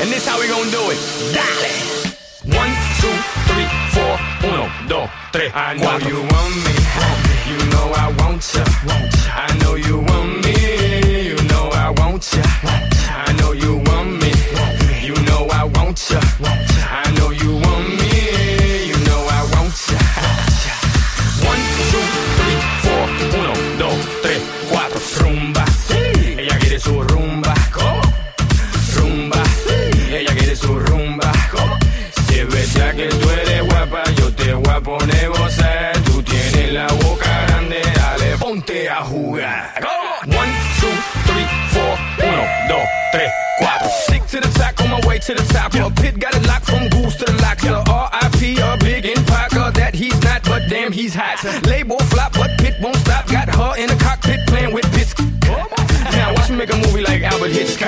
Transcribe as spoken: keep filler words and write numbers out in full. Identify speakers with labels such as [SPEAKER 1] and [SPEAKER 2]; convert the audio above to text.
[SPEAKER 1] And this how we gonna do it. Dale. One, two, three, four. Uno, dos, tres, I know cuatro. You want me. You know I want ya. I know you want me. You know I want ya. I know you want me. You know I want ya. I know you want me. You know I want ya. One, two, three, four. Uno, dos, tres, cuatro. Rumba. Ella quiere su rumba. Rumba. Ella quiere su rumba. Si es verdad que tú eres guapa, yo te voy a poner gozar. Tú tienes la boca grande, dale, ponte a jugar. One, two, three, four. Uno, dos, tres, cuatro. Stick to the top, on my way to the top. Yeah. Pit got it locked from goose to the lock. Yeah. R I P a big in Parker that he's not, but damn he's hot. Label flop, but Pit won't stop. Got her in the cockpit playing with bits. Now watch me make a movie like Albert Hitchcock.